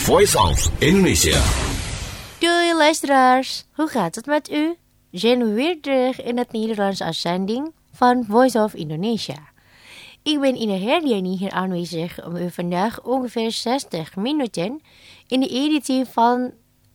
Voice of Indonesia. Doei luisteraars, hoe gaat het met u? Zijn we weer terug in het Nederlandse uitzending van Voice of Indonesia. Ik ben Ina Herdiani hier aanwezig om u vandaag ongeveer 60 minuten in de editie van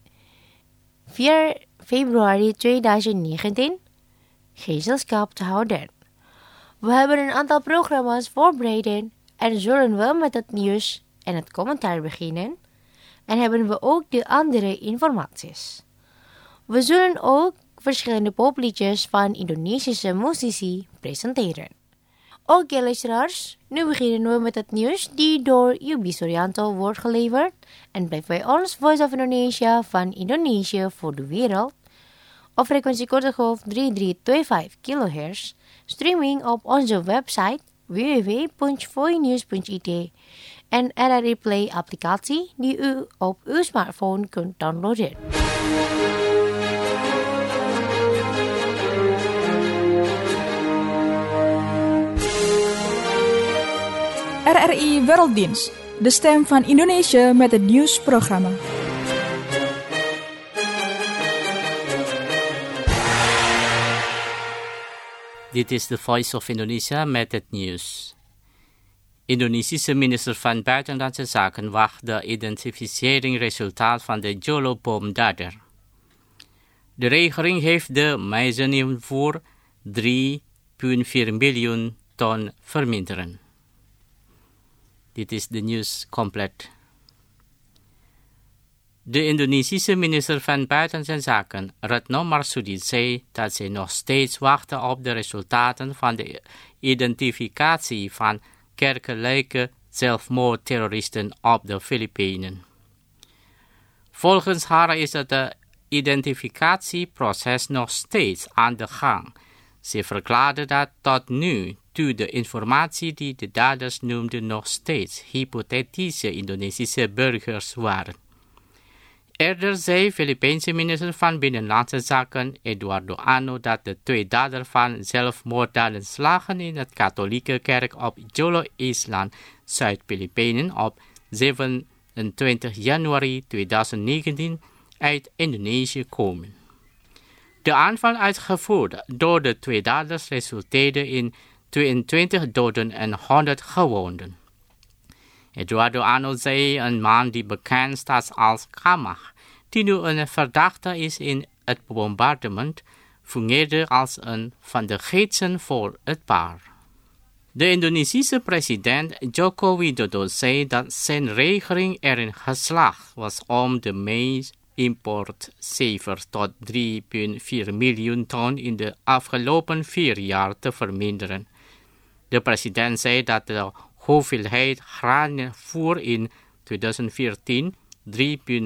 4 februari 2019 gezelschap te houden. We hebben een aantal programma's voorbereid en zullen we met het nieuws en het commentaar beginnen. En hebben we ook de andere informaties. We zullen ook verschillende popliedjes van Indonesische muzici presenteren. Oké luisteraars, nu beginnen we met het nieuws die door Yubi Suryanto wordt geleverd. En blijf bij ons Voice of Indonesia van Indonesië voor de wereld. Op frequentie korte golf 3325 kHz. Streaming op onze website www.voinews.it en RRI Play applicatie die u op uw smartphone kunt downloaden. RRI Werelddienst, de stem van Indonesië met het nieuwsprogramma. Dit is de Voice of Indonesia met het nieuws. Indonesische minister van Buitenlandse Zaken wacht de identificeringsresultaat van de Jolo-bomdader. De regering heeft de meizenium-voer 3,4 miljoen ton verminderen. Dit is de nieuws compleet. De Indonesische minister van Buitenlandse Zaken, Retno Marsudi, zei dat ze nog steeds wachten op de resultaten van de identificatie van kerkelijke zelfmoordterroristen op de Filipijnen. Volgens haar is het identificatieproces nog steeds aan de gang. Ze verklaarde dat tot nu toe de informatie die de daders noemden nog steeds hypothetische Indonesische burgers waren. Eerder zei Filipijnse minister van Binnenlandse Zaken Eduardo Ano dat de 2 daders van zelfmoorddaden slagen in het katholieke kerk op Jolo-eiland, Zuid-Filipijnen op 27 januari 2019 uit Indonesië komen. De aanval uitgevoerd door de 2 daders resulteerde in 22 doden en 100 gewonden. Eduardo Ano zei een man die bekend staat als Kamach, die nu een verdachte is in het bombardement, fungeerde als een van de gidsen voor het paar. De Indonesische president Joko Widodo zei dat zijn regering erin geslaagd was om de mais-importcijfer tot 3,4 miljoen ton in de afgelopen 4 jaar te verminderen. De president zei dat de hoeveelheid graanvoer in 2014 3,6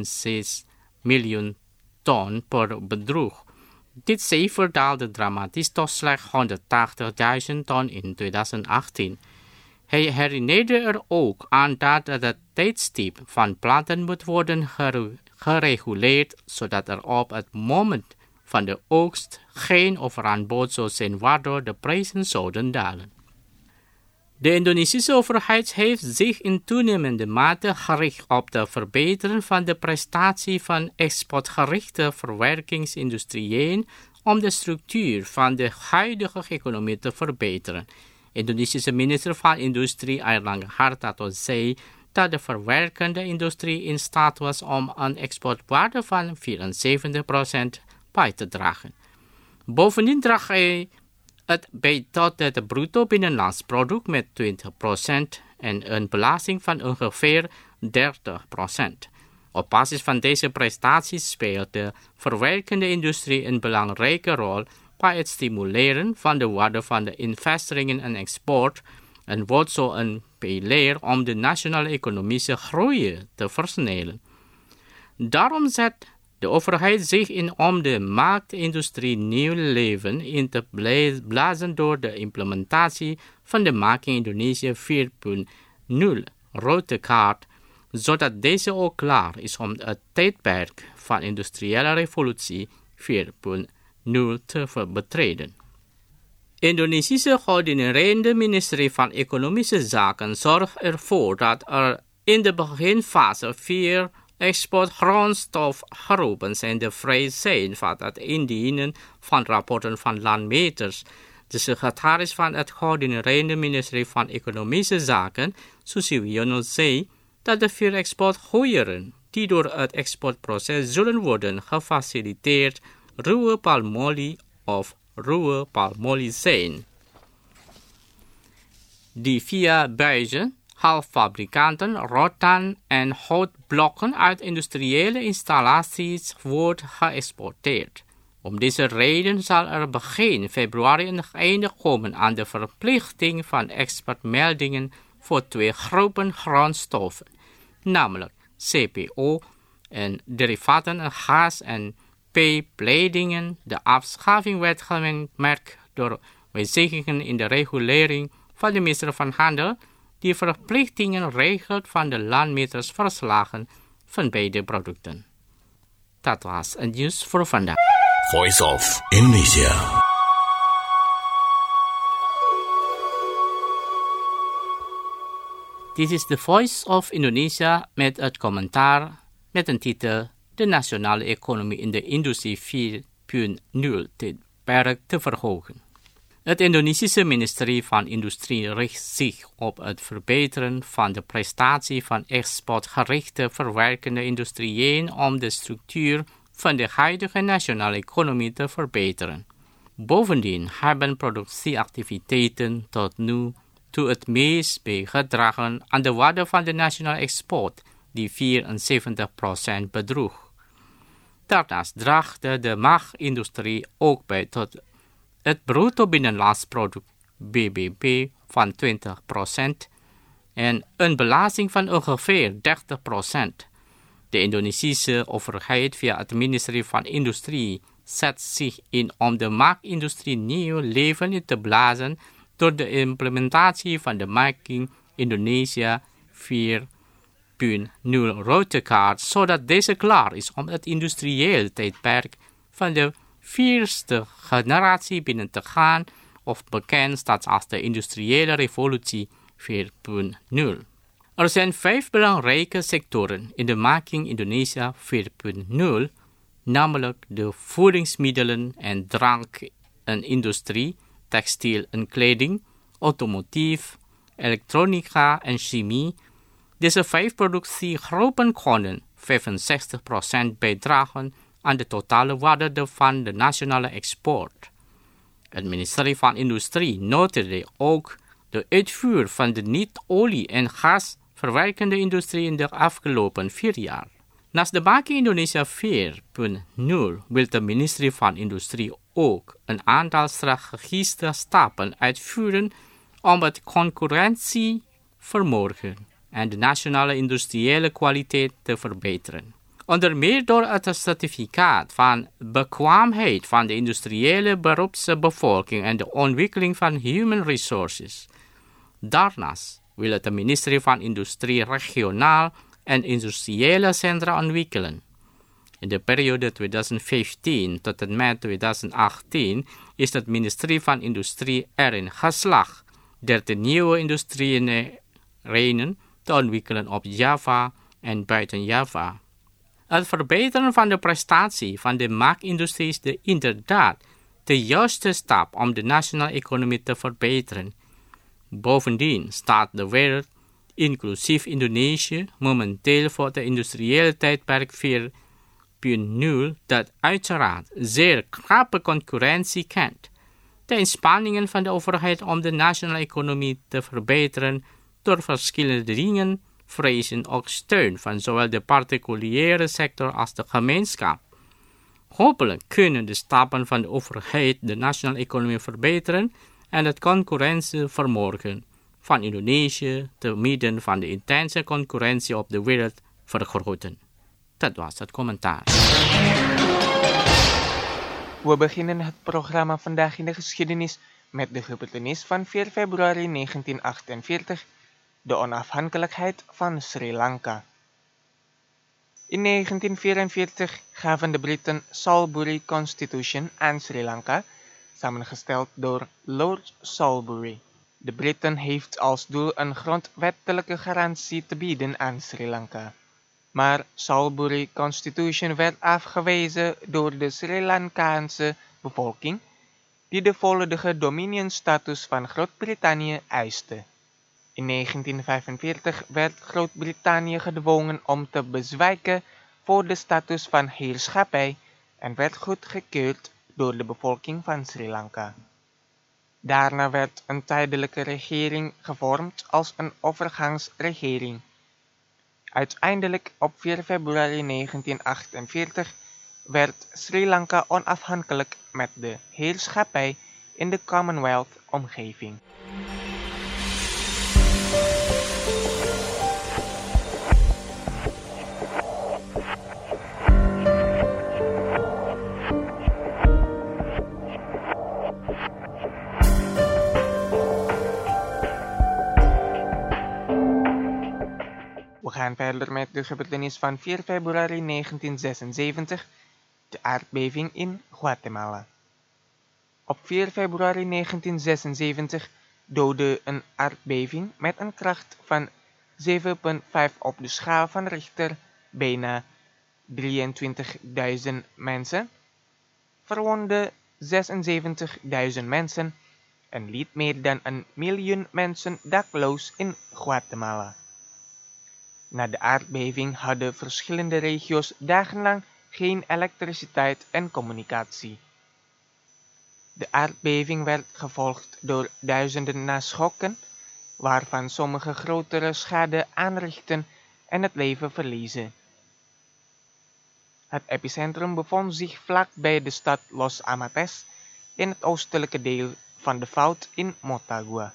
miljoen ton per bedroeg. Dit cijfer daalde dramatisch tot slechts 180.000 ton in 2018. Hij herinnerde er ook aan dat het tijdstip van planten moet worden gereguleerd, zodat er op het moment van de oogst geen overaanbod zou zijn waardoor de prijzen zouden dalen. De Indonesische overheid heeft zich in toenemende mate gericht op het verbeteren van de prestatie van exportgerichte verwerkingsindustrieën om de structuur van de huidige economie te verbeteren. Indonesische minister van Industrie Airlangga Hartarto zei dat de verwerkende industrie in staat was om een exportwaarde van 74% bij te dragen. Bovendien draagt hij het bij tot het bruto binnenlands product met 20% en een belasting van ongeveer 30%. Op basis van deze prestaties speelt de verwerkende industrie een belangrijke rol bij het stimuleren van de waarde van de investeringen en export en wordt zo een pijler om de nationale economische groei te versnellen. Daarom zet de overheid zich in om de maakindustrie nieuw leven in te blazen door de implementatie van de Maak in Indonesië 4.0 rode kaart, zodat deze ook klaar is om het tijdperk van industriële revolutie 4.0 te betreden. Indonesische coördinerende ministerie van Economische Zaken zorgt ervoor dat er in de beginfase 4 exportgrondstofgroepen zijn de vrij zijn van het indienen van rapporten van landmeters. De secretaris van het coördinerende ministerie van Economische Zaken, Susi Wiono, zei dat de 4 exportgoederen die door het exportproces zullen worden gefaciliteerd ruwe palmolie of ruwe palmolie zijn. Die 4 buizen, halffabrikanten, rotan en houtblokken uit industriële installaties wordt geëxporteerd. Om deze reden zal er begin februari een einde komen aan de verplichting van exportmeldingen voor 2 groepen grondstoffen, namelijk CPO en derivaten gas en P-pleidingen. De afschaffing werd gemerkt door wijzigingen in de regulering van de minister van Handel, die verplichtingen regelt van de landmetersverslagen van beide producten. Dat was het nieuws voor vandaag. Voice of Indonesia. Dit is de Voice of Indonesia met het commentaar met een titel: De nationale economie in de industrie 4.0 tijdperk te verhogen. Het Indonesische ministerie van Industrie richt zich op het verbeteren van de prestatie van exportgerichte verwerkende industrieën om de structuur van de huidige nationale economie te verbeteren. Bovendien hebben productieactiviteiten tot nu toe het meest bijgedragen aan de waarde van de nationale export, die 74% bedroeg. Daarnaast draagt de maagindustrie ook bij tot het bruto binnenlands product BBP van 20% en een belasting van ongeveer 30%. De Indonesische overheid via het ministerie van Industrie zet zich in om de maakindustrie nieuw leven in te blazen door de implementatie van de Making Indonesia 4.0 routekaart, zodat deze klaar is om het industrieel tijdperk van de 4e generatie binnen te gaan, of bekend staat als de industriële revolutie 4.0. Er zijn 5 belangrijke sectoren in de Making Indonesia 4.0, namelijk de voedingsmiddelen en drank- en industrie, textiel en kleding, automotief, elektronica en chemie. Deze 5 productiegroepen konden 65% bijdragen aan de totale waarde van de nationale export. Het ministerie van Industrie noteerde ook de uitvoer van de niet-olie- en gasverwerkende industrie in de afgelopen 4 jaar. Naast de Making Indonesia 4.0 wil het ministerie van Industrie ook een aantal strategische stappen uitvoeren om het concurrentievermogen en de nationale industriële kwaliteit te verbeteren. Onder meer door het certificaat van bekwaamheid van de industriële beroepsbevolking en de ontwikkeling van human resources. Daarnaast wil het ministerie van Industrie regionaal en industriële centra ontwikkelen. In de periode 2015 tot en met 2018 is het ministerie van Industrie erin geslaagd 13 nieuwe industrieterreinen te ontwikkelen op Java en buiten Java. Het verbeteren van de prestatie van de maakindustrie is inderdaad de juiste stap om de nationale economie te verbeteren. Bovendien staat de wereld, inclusief Indonesië, momenteel voor het industriële tijdperk 4.0 dat uiteraard zeer krappe concurrentie kent. De inspanningen van de overheid om de nationale economie te verbeteren door verschillende dingen vereisen ook steun van zowel de particuliere sector als de gemeenschap. Hopelijk kunnen de stappen van de overheid de nationale economie verbeteren en het concurrentievermogen van Indonesië te midden van de intense concurrentie op de wereld vergroten. Dat was het commentaar. We beginnen het programma Vandaag in de Geschiedenis met de gebeurtenis van 4 februari 1948, de onafhankelijkheid van Sri Lanka. In 1944 gaven de Britten Salisbury Constitution aan Sri Lanka, samengesteld door Lord Salisbury. De Britten heeft als doel een grondwettelijke garantie te bieden aan Sri Lanka. maar Salisbury Constitution werd afgewezen door de Sri Lankaanse bevolking, die de volledige dominionstatus van Groot-Brittannië eiste. In 1945 werd Groot-Brittannië gedwongen om te bezwijken voor de status van heerschappij en werd goedgekeurd door de bevolking van Sri Lanka. Daarna werd een tijdelijke regering gevormd als een overgangsregering. Uiteindelijk op 4 februari 1948 werd Sri Lanka onafhankelijk met de heerschappij in de Commonwealth-omgeving. We gaan verder met de gebeurtenis van 4 februari 1976, de aardbeving in Guatemala. Op 4 februari 1976 doodde een aardbeving met een kracht van 7,5 op de schaal van Richter bijna 23.000 mensen, verwondde 76.000 mensen en liet meer dan 1 miljoen mensen dakloos in Guatemala. Na de aardbeving hadden verschillende regio's dagenlang geen elektriciteit en communicatie. De aardbeving werd gevolgd door duizenden naschokken, waarvan sommige grotere schade aanrichten en het leven verliezen. Het epicentrum bevond zich vlak bij de stad Los Amates in het oostelijke deel van de Fout in Motagua.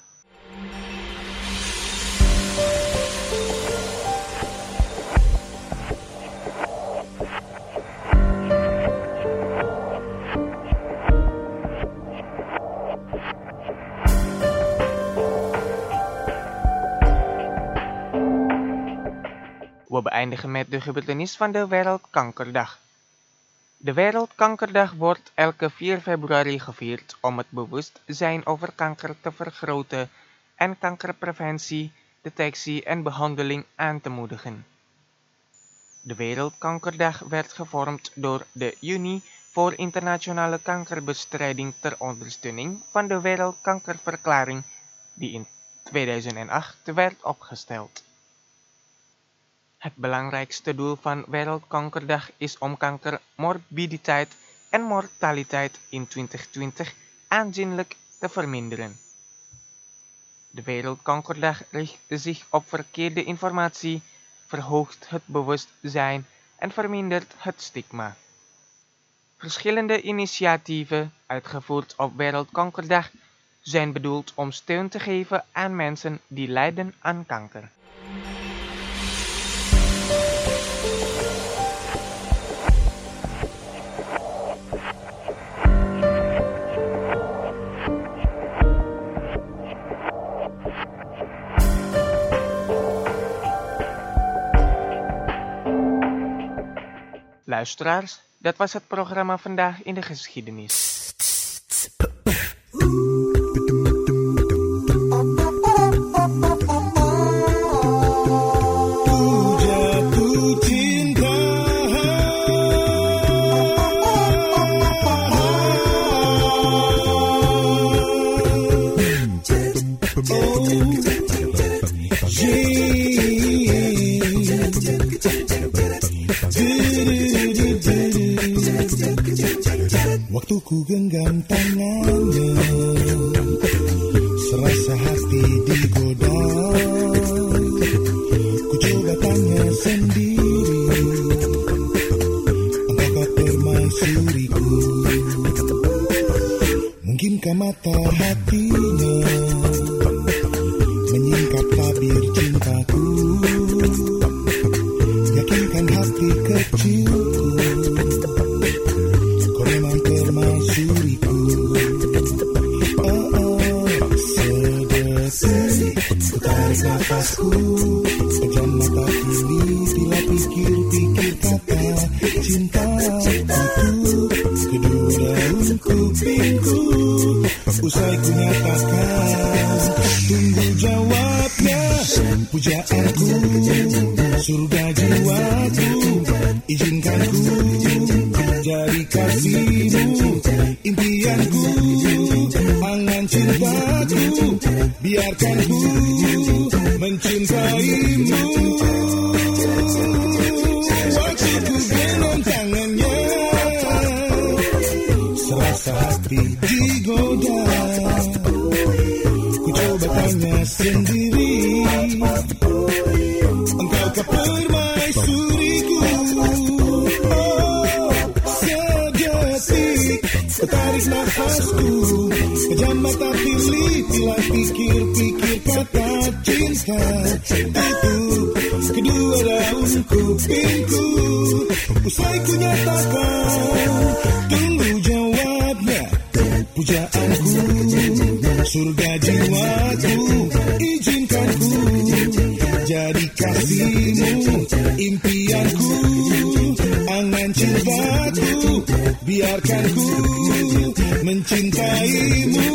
We beëindigen met de gebeurtenis van de Wereldkankerdag. De Wereldkankerdag wordt elke 4 februari gevierd om het bewustzijn over kanker te vergroten en kankerpreventie, detectie en behandeling aan te moedigen. De Wereldkankerdag werd gevormd door de Unie voor Internationale Kankerbestrijding ter ondersteuning van de Wereldkankerverklaring die in 2008 werd opgesteld. Het belangrijkste doel van Wereldkankerdag is om kankermorbiditeit en mortaliteit in 2020 aanzienlijk te verminderen. De Wereldkankerdag richt zich op verkeerde informatie, verhoogt het bewustzijn en vermindert het stigma. Verschillende initiatieven, uitgevoerd op Wereldkankerdag, zijn bedoeld om steun te geven aan mensen die lijden aan kanker. Luisteraars, dat was het programma Vandaag in de Geschiedenis. Waktu ku genggam tangannya, serasa hati digoda. Ku coba tanya sendiri, apakah permaisuriku? Mungkinkah mata hatinya menyingkap tabir cintaku? Yakinkan hati kecilku, kau memang permaisuriku. Sedetik ku tarik nafasku, pejam mata kiri bila pikir-pikir kata cinta itu. Kedua daun kupingku, usai ku nyatakan, tunggu jawabnya. Pujaanku surga jiwaku, izinkan ku jadi kasihmu, impianku, angan cintaku, biarkan ku mencintaimu. Waktu ku genggam tangannya, serasa hati digoda. Ku coba tanya sendiri, engkaukah permaisuriku? Oh, sedetik tertarik nafasku, pejam mata pilih-pilih, pikir-pikir kata cinta. Itu kedua daun kupingku, usai ku nyatakan, tunggu jawabnya. Pujaanku, surga jiwaku, izinkan ku jadi kasihmu, impianku, angan cintaku, biarkan ku mencintaimu.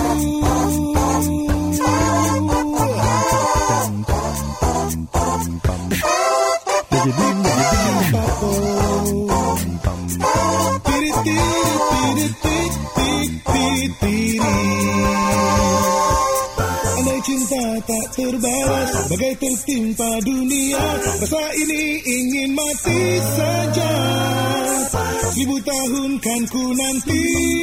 Andai cinta tak terbalas, bagai tertimpa dunia, rasa ini ingin mati saja. 1000 tahun kan ku nanti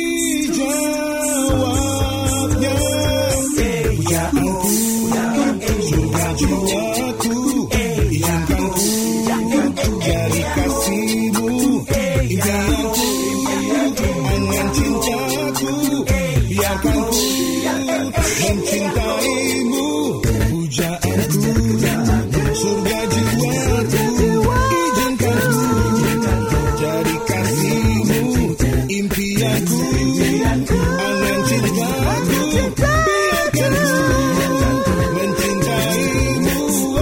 jawabnya. Pujaanku, surga jiwaku, izinkan ku jadi kasihmu, impianku, angan cintaku, biarkan ku mencintaimu. Pujaanku, surga jiwaku, izinkan ku jadi kasihmu, impianku, angan cintaku, biarkan ku mencintaimu.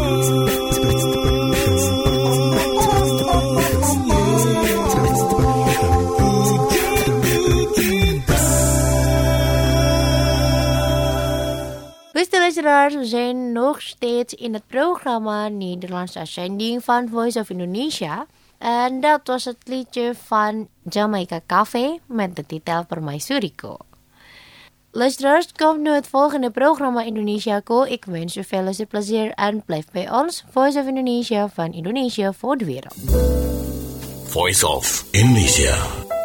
Beste luisteraars, we zijn nog steeds in het programma Nederlandse uitzending van Voice of Indonesia. En dat was het liedje van Jamaica Cafe met de titel Permaisuriku. Luisteraars, komt nu het volgende programma Indonesiaku. Ik wens u veel luisterplezier en blijf bij ons. Voice of Indonesia van Indonesië voor de wereld. Voice of Indonesia.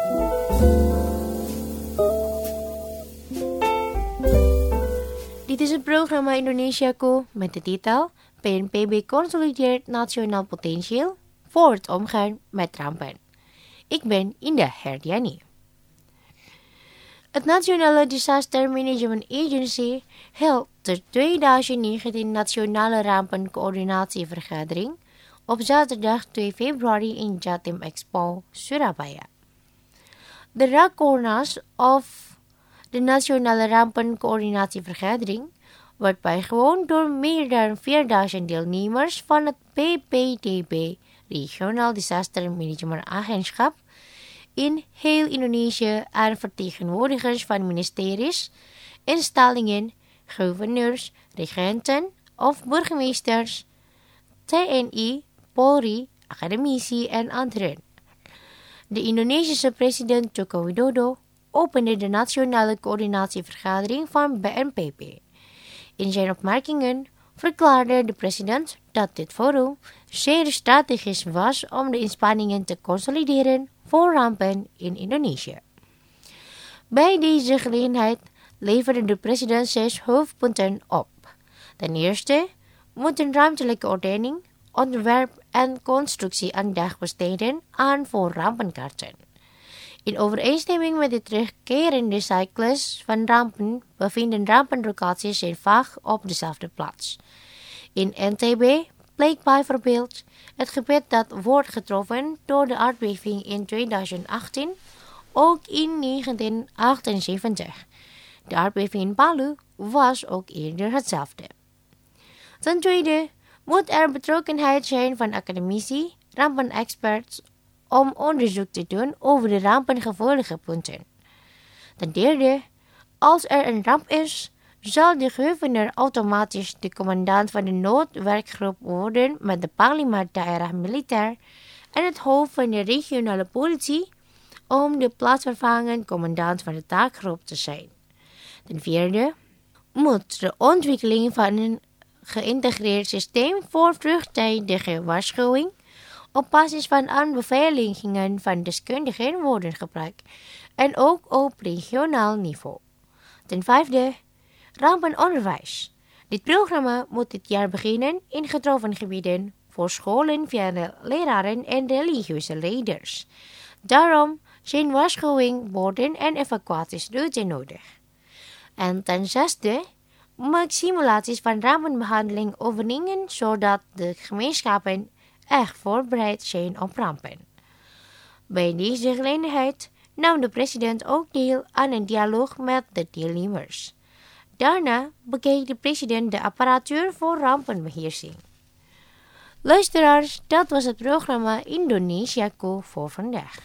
Dit is het programma Indonesiaku met de titel PNPB consolideert nationaal potentieel voor het omgaan met rampen. Ik ben Indah Herdiani. Het Nationale Disaster Management Agency hield de 2019 Nationale Rampencoördinatievergadering op zaterdag 2 februari in Jatim Expo, Surabaya. De Rakornas of de Nationale Rampencoördinatievergadering wordt bijgewoond door meer dan 4000 deelnemers van het BPDB, Regionaal Disaster Management Agentschap, in heel Indonesië en vertegenwoordigers van ministeries, instellingen, gouverneurs, regenten of burgemeesters, TNI, Polri, academici en anderen. De Indonesische president Joko Widodo opende de Nationale Coördinatievergadering van BNPB. In zijn opmerkingen verklaarde de president dat dit forum zeer strategisch was om de inspanningen te consolideren voor rampen in Indonesië. Bij deze gelegenheid leverde de president 6 hoofdpunten op. Ten eerste moet een ruimtelijke ordening, ontwerp en constructie aandacht besteden aan voor rampenkaarten. In overeenstemming met de terugkerende cyclus van rampen bevinden rampenlocaties zich vaak op dezelfde plaats. In NTB bleek bijvoorbeeld het gebied dat wordt getroffen door de aardbeving in 2018 ook in 1978. De aardbeving in Palu was ook eerder hetzelfde. Ten tweede moet er betrokkenheid zijn van academici, rampenexperts, om onderzoek te doen over de rampengevoelige punten. Ten derde, als er een ramp is, zal de gouverneur automatisch de commandant van de noodwerkgroep worden met de Panglima Daerah Militair en het hoofd van de regionale politie om de plaatsvervangend commandant van de taakgroep te zijn. Ten vierde moet de ontwikkeling van een geïntegreerd systeem voor vroegtijdige waarschuwing op basis van aanbevelingen van deskundigen worden gebruikt en ook op regionaal niveau. Ten vijfde, rampenonderwijs. Dit programma moet dit jaar beginnen in getroffen gebieden voor scholen via de leraren en religieuze leiders. Daarom zijn waarschuwing, borden en evacuatiesroutes nodig. En ten zesde, maak simulaties van rampenbehandeling oefeningen zodat de gemeenschappen echt voorbereid zijn op rampen. Bij deze gelegenheid nam de president ook deel aan een dialoog met de deelnemers. Daarna bekeek de president de apparatuur voor rampenbeheersing. Luisteraars, dat was het programma Indonesiaku voor vandaag.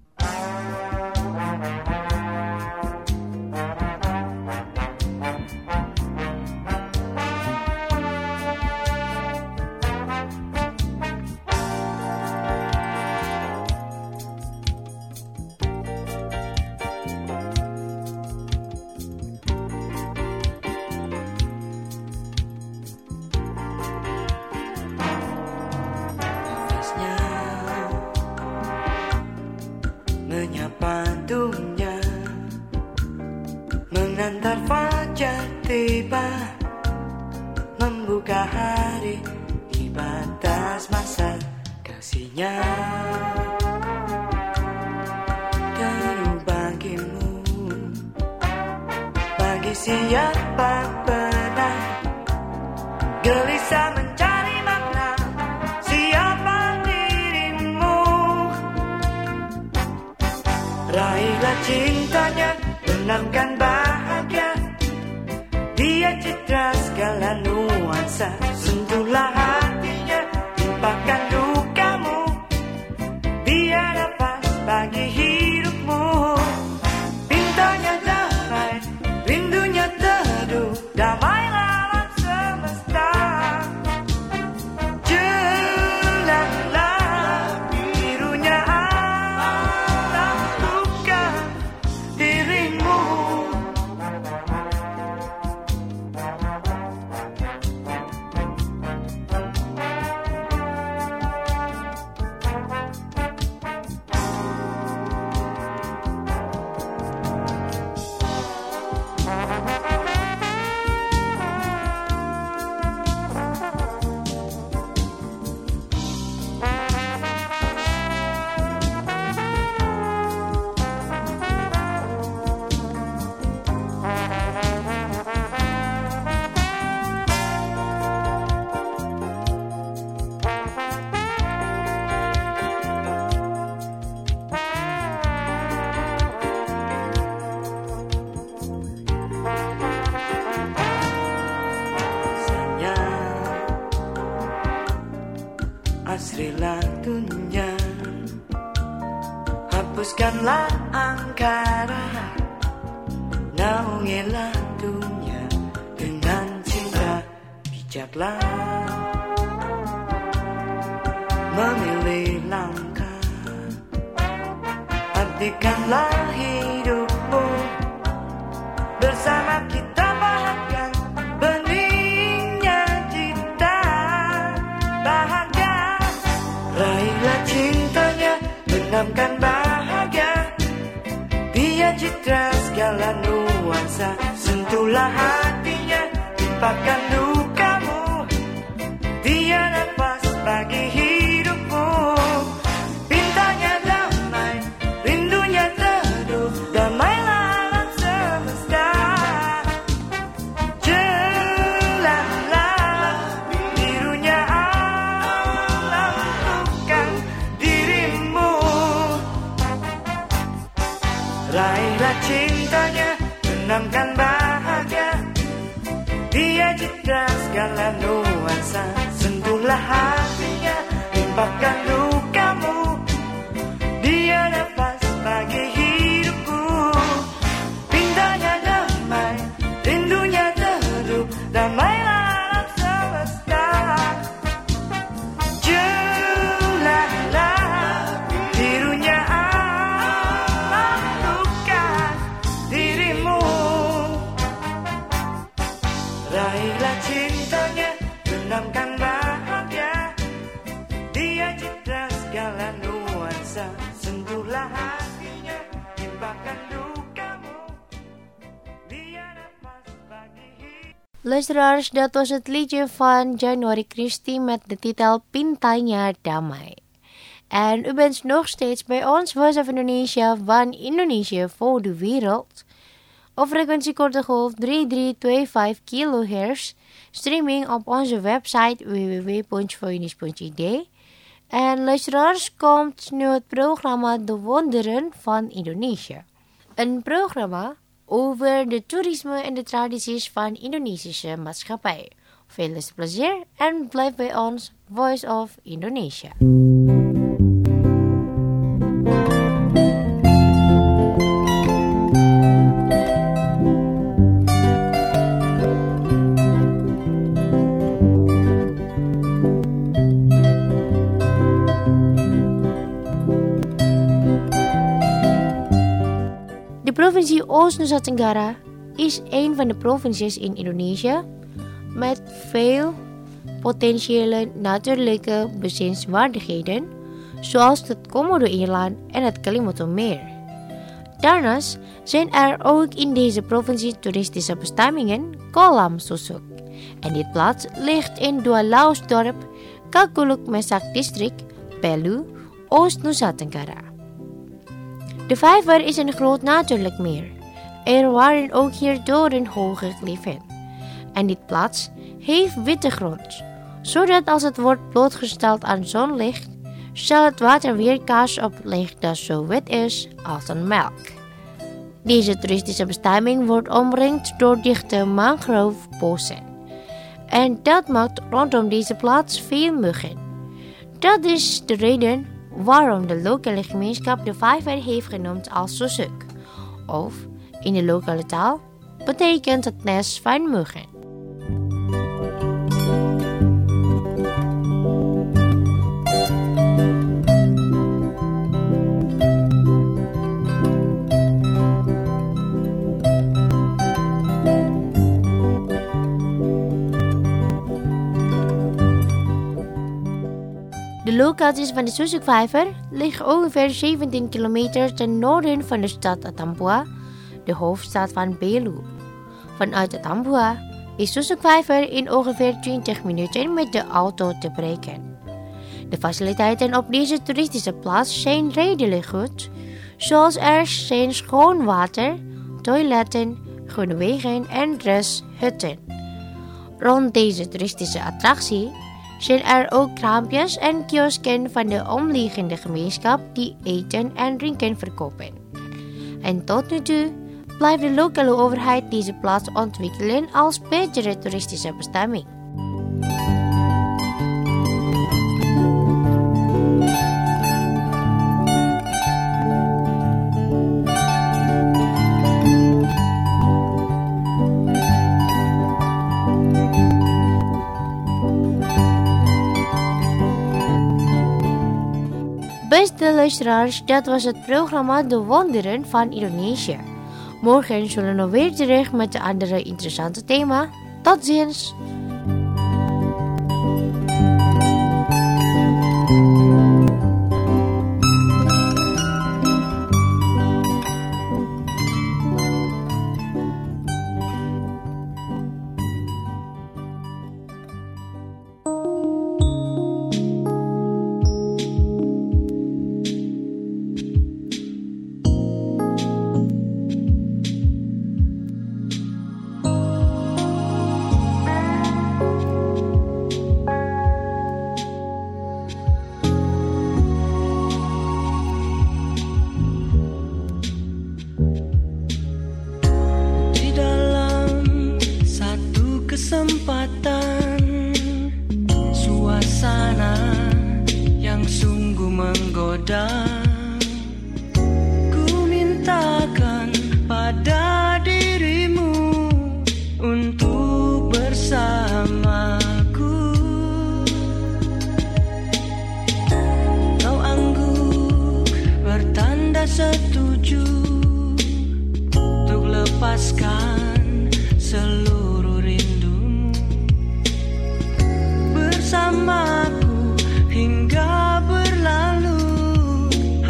Menyapa dunia, mengantar fajar tiba, membuka hari di batas masa kasihnya. Teru bagimu, bagi siapa pernah gelisah mencari makna, siapa dirimu. Raihlah cintanya, benamkan bahagia, dia citra segala nuansa. Sentuhlah hatinya, lupakan dukamu, dia nafas bagi hidupmu. Pintanya damai, rindunya teduh, damailah alam semesta. Jelaslah birunya alam bukan dirimu. Asrilah dunia, hapuskanlah angkara, naungilah dunia dengan cinta bijaklah, memilih langkah, artikanlah hidupmu, bersama kita bahagia, beningnya cita bahagia. Raihlah cintanya, benamkan bahagia, dia citra segala nuansa. Sentuhlah hatinya, lupakan dukamu, dia nafas bagi hidupmu. Pintanya damai, rindunya teduh, damailah alam semesta. Jelaslah birunya alam bukan dirimu. Raihlah cintanya, benamkan bahagia, dia citra segala nuansa. Sentuhlah hatinya, limpahkan dukamu, dia nafas bagi hidupku. Pintanya damai, rindunya Luisteraars, dat was het liedje van January Christie met de titel Pintanya Damai. En u bent nog steeds bij ons, Voice of Indonesia, van Indonesië voor de wereld. Op frequentie korte golf 3325 kHz, streaming op onze website www.voice.id. En luisteraars, komt nu het programma De Wonderen van Indonesië. Een programma over de toerisme en de tradities van Indonesische maatschappij. Veel plezier en blijf bij ons, Voice of Indonesia. De provincie Oost-Nusa Tenggara is een van de provincies in Indonesië met veel potentiële natuurlijke bezienswaardigheden, zoals het Komodo-eiland en het Kalimantanmeer. Daarnaast zijn er ook in deze provincie toeristische bestemmingen Kolam Susuk. En dit plaats ligt in Dualausdorp, Kakuluk Mesak district, Belu, Oost-Nusa Tenggara. De vijver is een groot natuurlijk meer. Er waren ook hierdoor een hoge kliffen. En dit plaats heeft witte grond, zodat als het wordt blootgesteld aan zonlicht, zal het water weerkaatsen op licht dat zo wit is als een melk. Deze toeristische bestemming wordt omringd door dichte mangrovebossen. En dat maakt rondom deze plaats veel muggen. Dat is de reden waarom de lokale gemeenschap de vijver heeft genoemd als Susuk. Of in de lokale taal betekent het nest van muggen. De locaties van de Susukvijver liggen ongeveer 17 kilometer ten noorden van de stad Atambua, de hoofdstad van Belu. Vanuit Atambua is Susukvijver in ongeveer 20 minuten met de auto te bereiken. De faciliteiten op deze toeristische plaats zijn redelijk goed, zoals er zijn schoon water, toiletten, groene wegen en rusthutten. Rond deze toeristische attractie zijn er ook kraampjes en kiosken van de omliggende gemeenschap die eten en drinken verkopen. En tot nu toe blijft de lokale overheid deze plaats ontwikkelen als betere toeristische bestemming. Beste luisteraars, dat was het programma De Wonderen van Indonesië. Morgen zullen we weer terug met een andere interessante thema. Tot ziens! Kesempatan, suasana yang sungguh menggoda, ku mintakan pada dirimu untuk bersamaku. Kau angguk bertanda setuju untuk lepaskan seluruh rindumu bersamaku hingga berlalu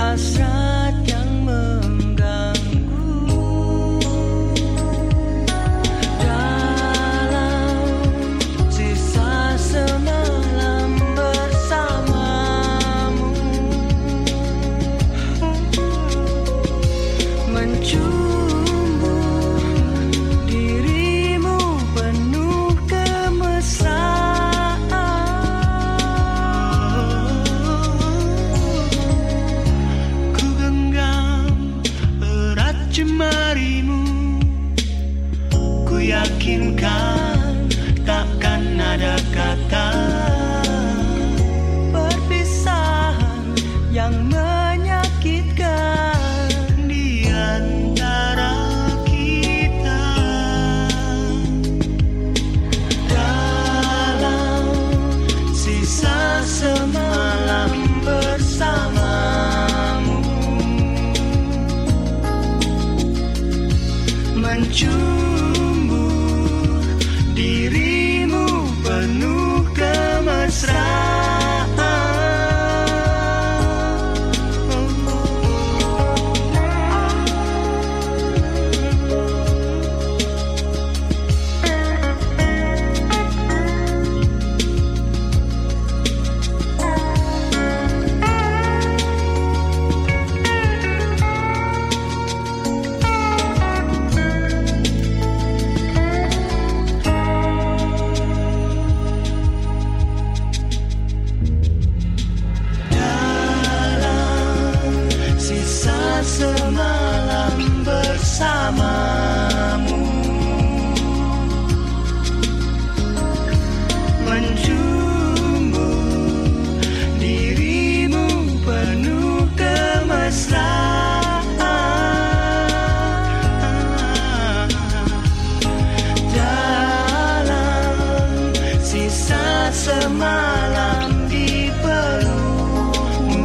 malam dipelukmu.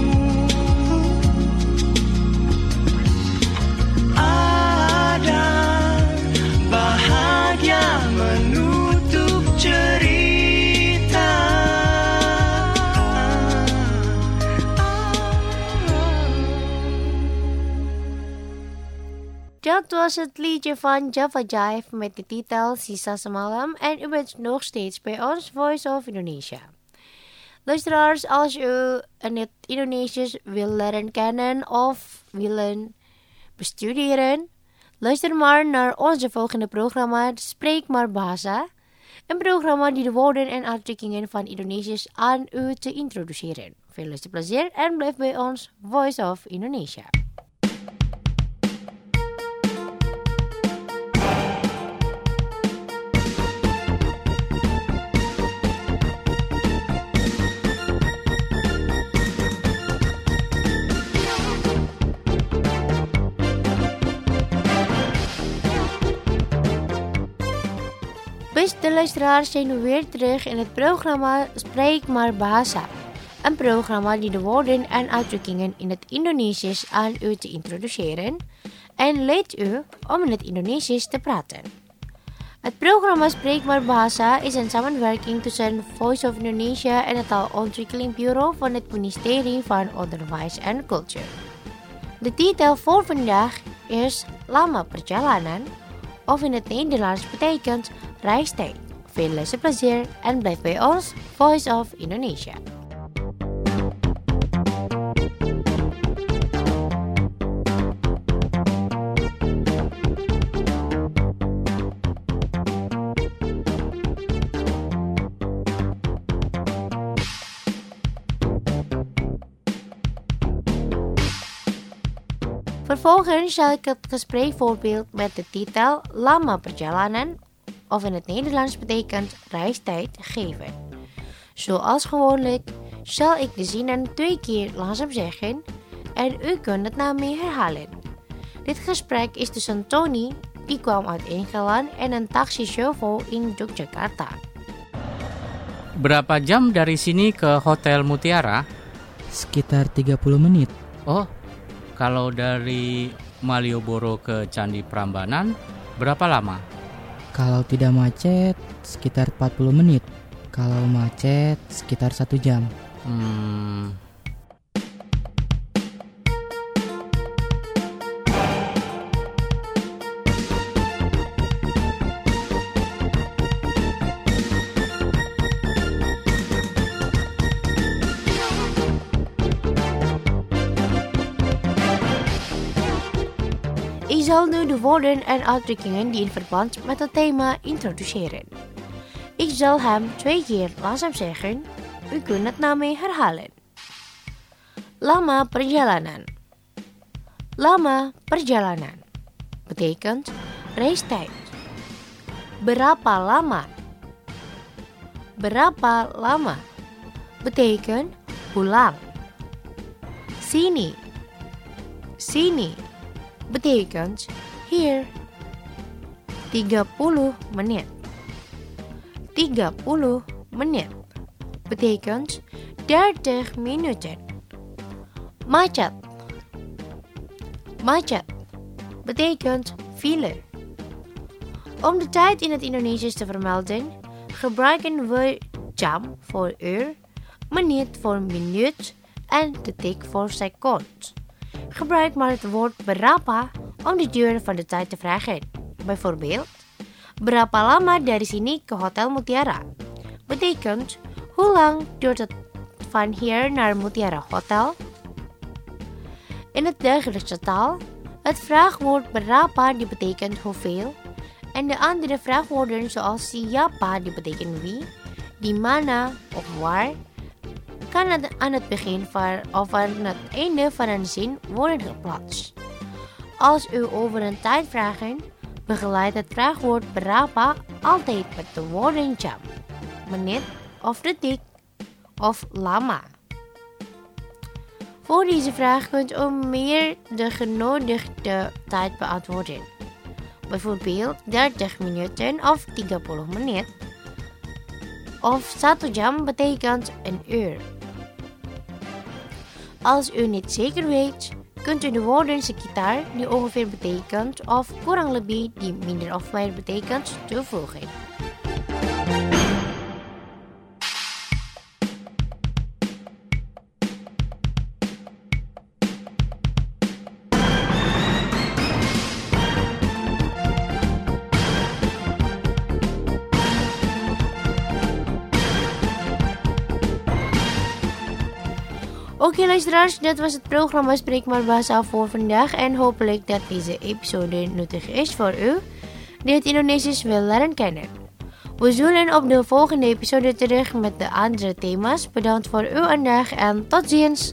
Ada bahagia menutup cerita. Dat was het liedje van Java Jive met de titel Sisa Semalam en u bent nog steeds bij ons Voice of Indonesia. Luisteraars, als u het Indonesisch wil leren kennen of willen bestuderen, luister maar naar onze volgende programma Spreek maar Bahasa. Een programma die de woorden en uitdrukkingen van Indonesisch aan u te introduceren. Veel luisterplezier en blijf bij ons Voice of Indonesia. Beste luisteraars, zijn we weer terug in het programma Spreek maar Bahasa. Een programma die de woorden en uitdrukkingen in het Indonesisch aan u te introduceren en leidt u om in het Indonesisch te praten. Het programma Spreek maar Bahasa is een samenwerking tussen Voice of Indonesia en het Taalontwikkelingbureau van het ministerie van Onderwijs en Cultuur. De titel voor vandaag is Lama Perjalanan, of in het Nederlands betekent reistijd. Veel luisterplezier en blijf bij ons Voice of Indonesia. Vervolgens zal ik het gesprek voorbeeld met de titel Lama Perjalanan, of in het Nederlands betekent reistijd, geven. Zoals gewoonlijk zal ik de zinnen 2 keer langzaam zeggen en u kunt het na mij herhalen. Dit gesprek is tussen Tony, die kwam uit Engeland, en een taxichauffeur in Yogyakarta. Berapa jam dari sini ke Hotel Mutiara? Sekitar 30 menit. Oh, kalau dari Malioboro ke Candi Prambanan, berapa lama? Kalau tidak macet, sekitar 40 menit. Kalau macet, sekitar 1 jam. Ik zal nu de woorden en uitdrukkingen die in verband met het thema introduceren. Ik zal hem 2 keer langzaam zeggen. U kunt het na mij herhalen. Lama Perjalanan. Lama Perjalanan betekent reistijd. Berapa lama? Berapa lama betekent hoe lang. Sini. Sini betekent hier. 30 menit. 30 menit betekent 30 minuten. Macet. Macet betekent file. Om de tijd in het Indonesisch te vermelden, gebruiken we jam voor uur, minuut voor minuut en detik voor seconde. Gebruik maar het woord berapa om de duur van de tijd te vragen. Bijvoorbeeld, berapa lama dari sini ke Hotel Mutiara? Betekent, hoe lang duurt het van hier naar Mutiara Hotel? In het dagelijkse taal, het vraagwoord berapa die betekent hoeveel, en de andere vraagwoorden zoals siapa die betekent wie, di mana of waar, kan aan het begin of aan het einde van een zin worden geplaatst. Als u over een tijd vraagt, begeleidt het vraagwoord berapa altijd met de woorden jam, menit of detik of lama. Voor deze vraag kunt u meer de genodigde tijd beantwoorden. Bijvoorbeeld 30 minuten of 30 menit. of 1 jam betekent een uur. Als u niet zeker weet, kunt u de woorden sekitar die ongeveer betekent of kurang lebih die minder of meer betekent toevoegen. Oké luisteraars, dat was het programma Spreek maar Bahasa voor vandaag en hopelijk dat deze episode nuttig is voor u die het Indonesisch wil leren kennen. We zullen op de volgende episode terug met de andere thema's. Bedankt voor uw aandacht en tot ziens!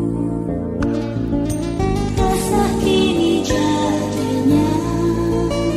Rasa kini jadinya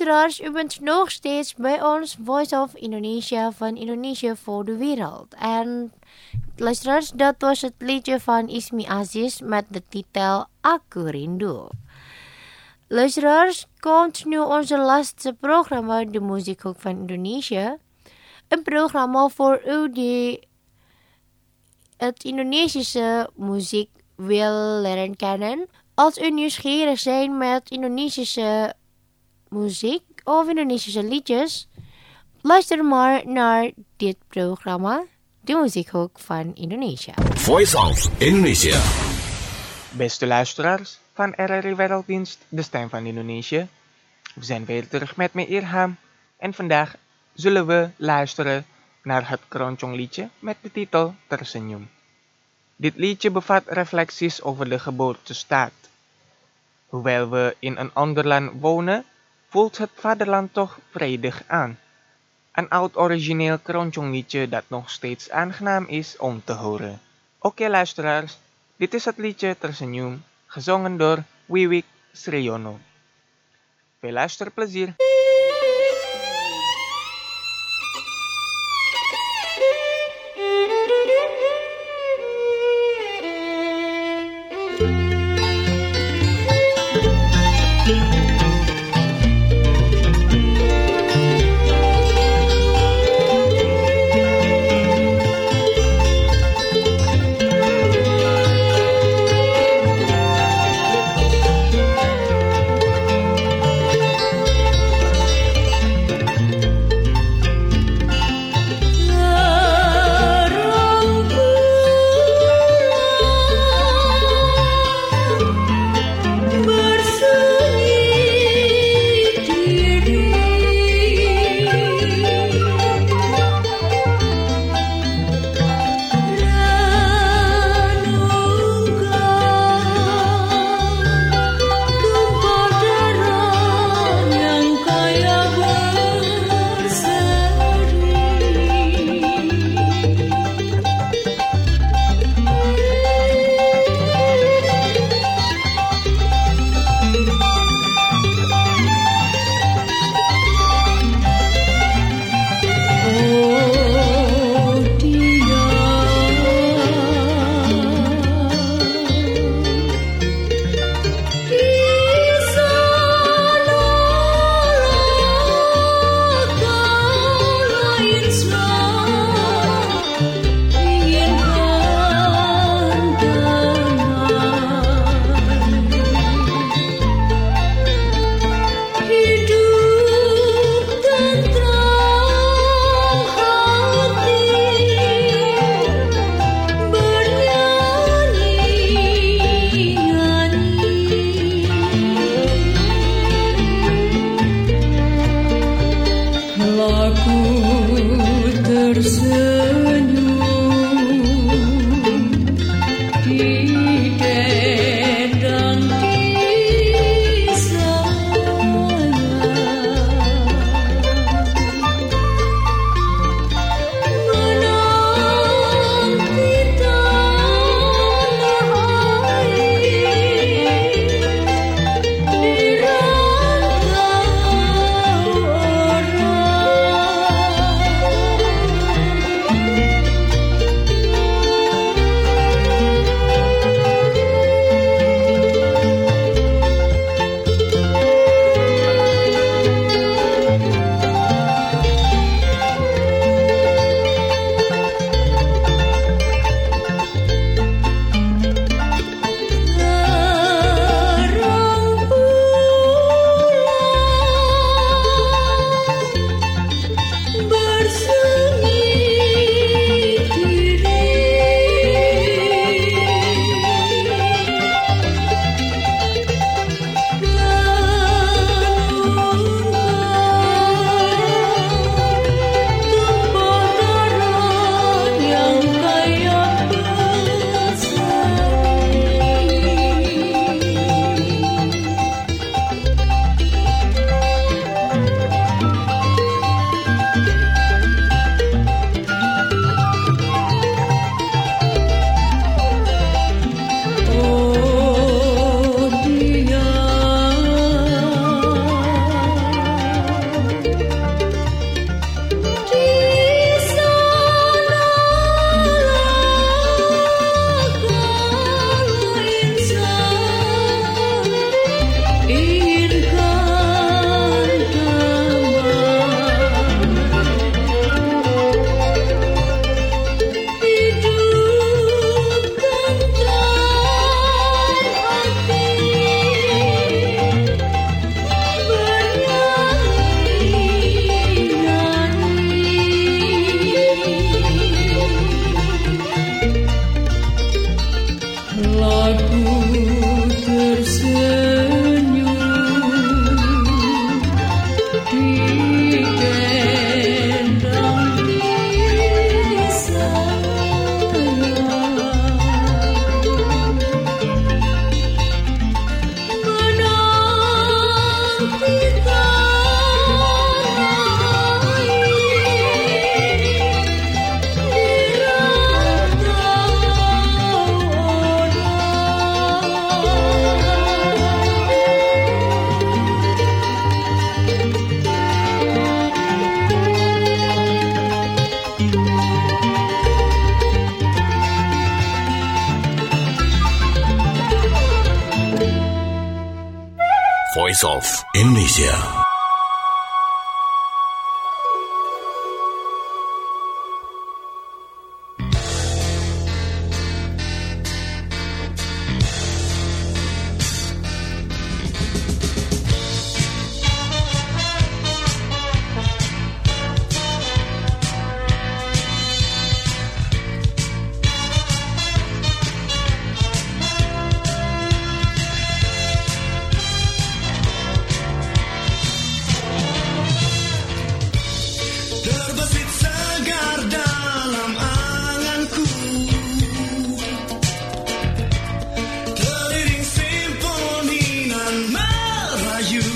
Luisteraars, u bent nog steeds bij ons Voice of Indonesia van Indonesia voor de wereld. En luisteraars, dat was het liedje van Ismi Aziz met de titel Aku Rindu. Luisteraars, komt nu onze laatste programma, de Muziekhoek van Indonesië. Een programma voor u die het Indonesische muziek wil leren kennen. Als u nieuwsgierig bent met Indonesische muziek of Indonesische liedjes, luister maar naar dit programma, de Muziekhoek van Indonesië. Voice of Indonesia. Beste luisteraars van RRI Werelddienst, de stem van Indonesië. We zijn weer terug met me Irham en vandaag zullen we luisteren naar het Keroncong liedje met de titel Tersenyum. Dit liedje bevat reflecties over de geboortestaat. Hoewel we in een ander land wonen, voelt het vaderland toch vredig aan. Een oud origineel Keroncong liedje dat nog steeds aangenaam is om te horen. Oké luisteraars, dit is het liedje Tersenyum, gezongen door Wiwik Sriyono. Veel luisterplezier! Voice of Indonesia. Terbesit segar dalam anganku, teriring simfoni nan merayu,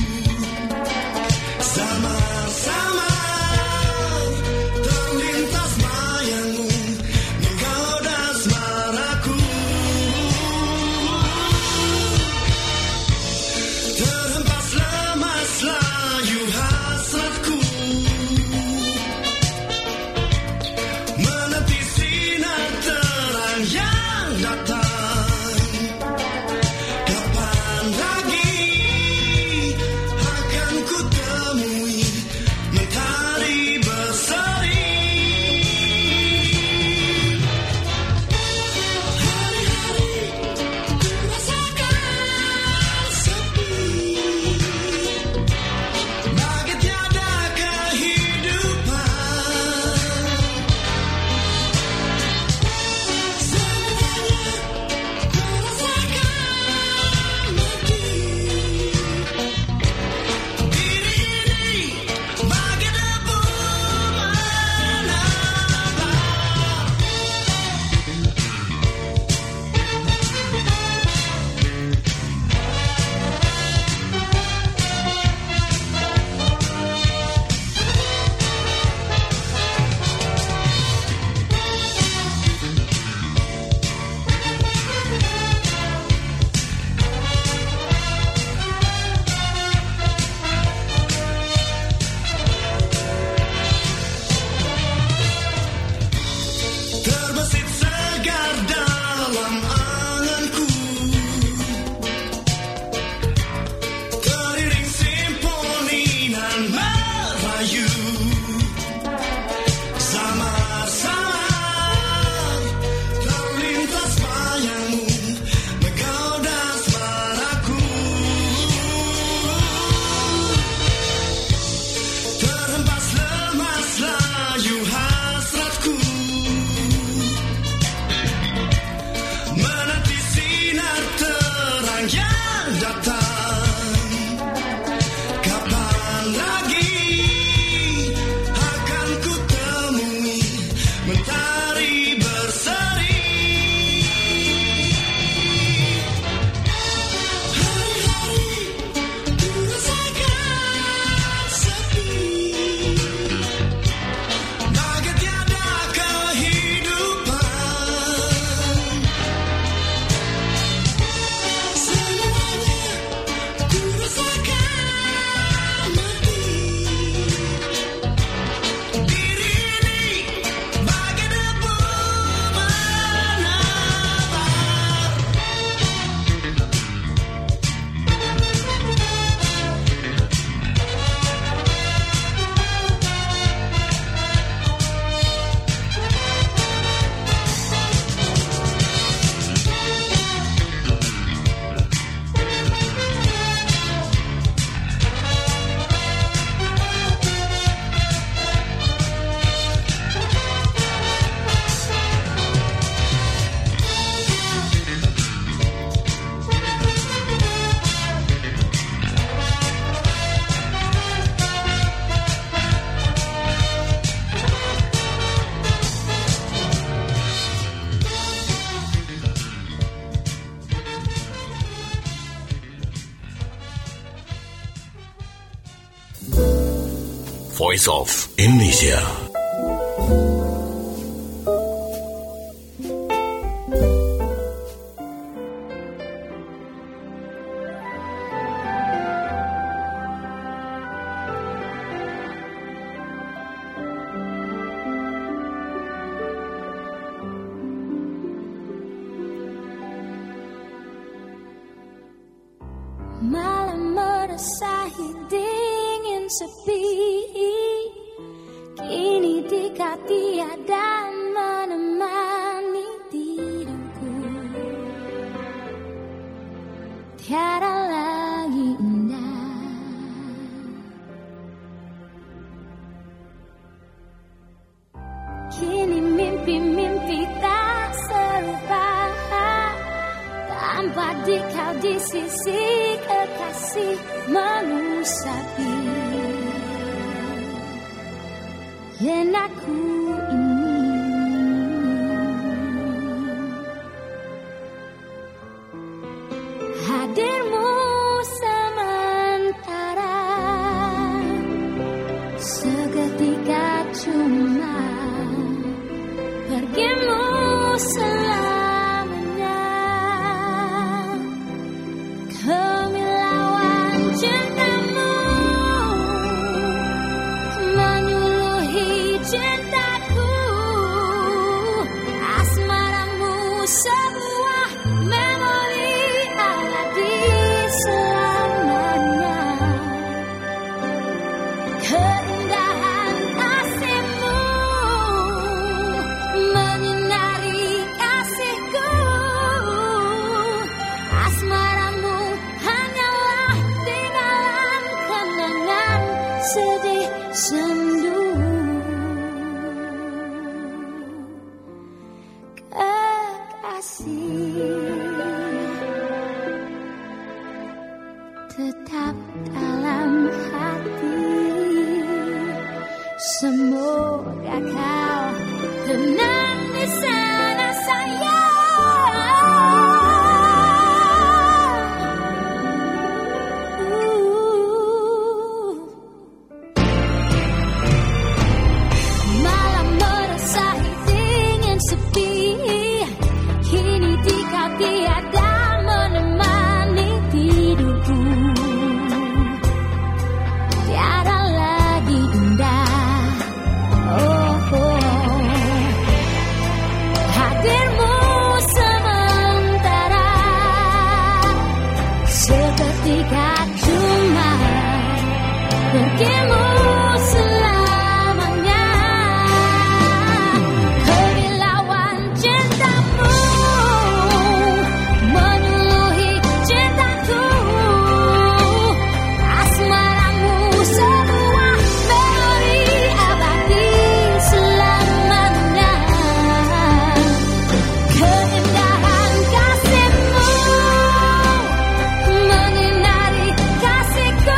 samar-samar terlintas bayangmu menggoda asmaraku, terhempas lemas layu hasratku, menanti sinar terang yang datang. Kapan lagi akan ku temui mentari berseri? Hari-hari ku rasakan sepi, bagai tiada kehidupan. Terbesit segar dalam anganku, teriring simfoni nan merayu, samar-samar terlintas bayangmu menggoda asmaraku, terhempas lemas layu hasratku, menanti sinar terang yang datang. Kapan lagi akan ku temui mentari berseri? Hari-hari ku rasakan sepi, bagai tiada kehidupan. Semuanya ku rasakan mati. Diri ini bagai debu menabar. Voice of Indonesia. Malam meresahi dingin sepi, kini jika tiada menemani tidurku, tiada lagi indah. Kini mimpi-mimpi tak serupa, tanpa dikau di sisi kekasih mengusapi lenaku ini. Hadirmu sementara, seketika cuma, pergimu selamanya. Kemilauan cintamu menyuluhi cintaku, asmaramu sebuah memori abadi selamanya. Keindahan kasihmu menyinari kasihku, asmaramu hanyalah tinggalan kenangan sedih sendu. Kekasih tetap dalam hati, semoga kau tenang di sana sayang. Malam meresahi dingin sepi, kini jika tiada menemani tidurku, tiada lagi indah. Oh, oh. Hadirmu sementara, seketika cuma, pergimu selamanya. Kemilauan cintamu menyuluhi cintaku, asmaramu sebuah memori abadi selamanya. Keindahan kasihmu menyinari kasihku,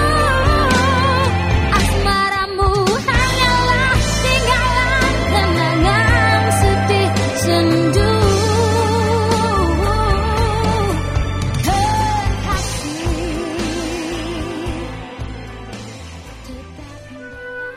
asmaramu hanyalah tinggalan kenangan sedih sendu. Kekasih tetap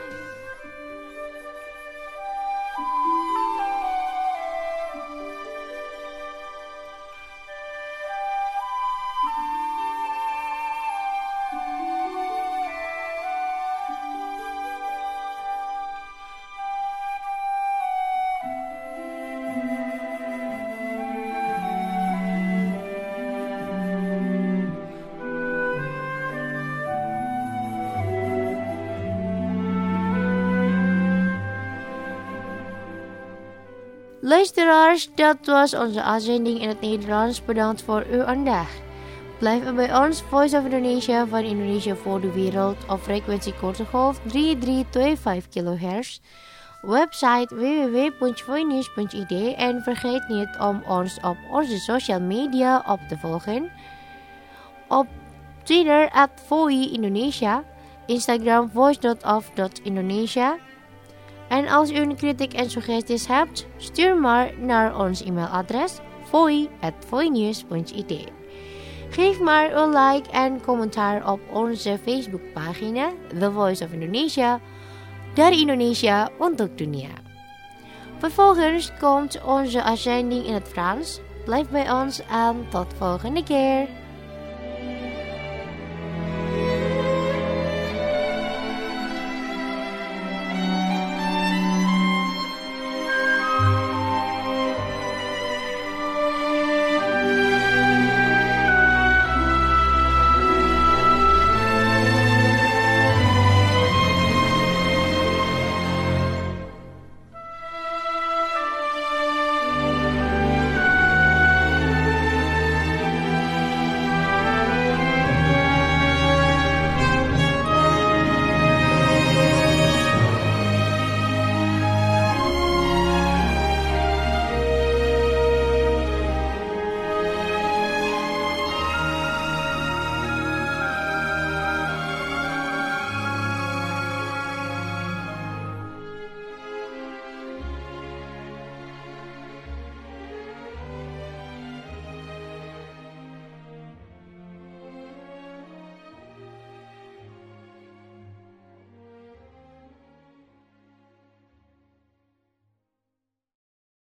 Luisteraars, dat was onze uitzending in het Nederlands. Bedankt voor uw aandacht. Blijf bij ons Voice of Indonesia van Indonesia voor de wereld op frequentie korte golf 3325 kHz. Website www.voinews.id en vergeet niet om ons op onze social media op te volgen. Op Twitter @VoiIndonesia, Instagram voice.of.indonesia. En als u een kritiek en suggesties hebt, stuur maar naar ons e-mailadres voi@voinews.id. Geef maar een like en commentaar op onze Facebookpagina The Voice of Indonesia, dari Indonesia untuk dunia. Vervolgens komt onze uitzending in het Frans. Blijf bij ons en tot volgende keer.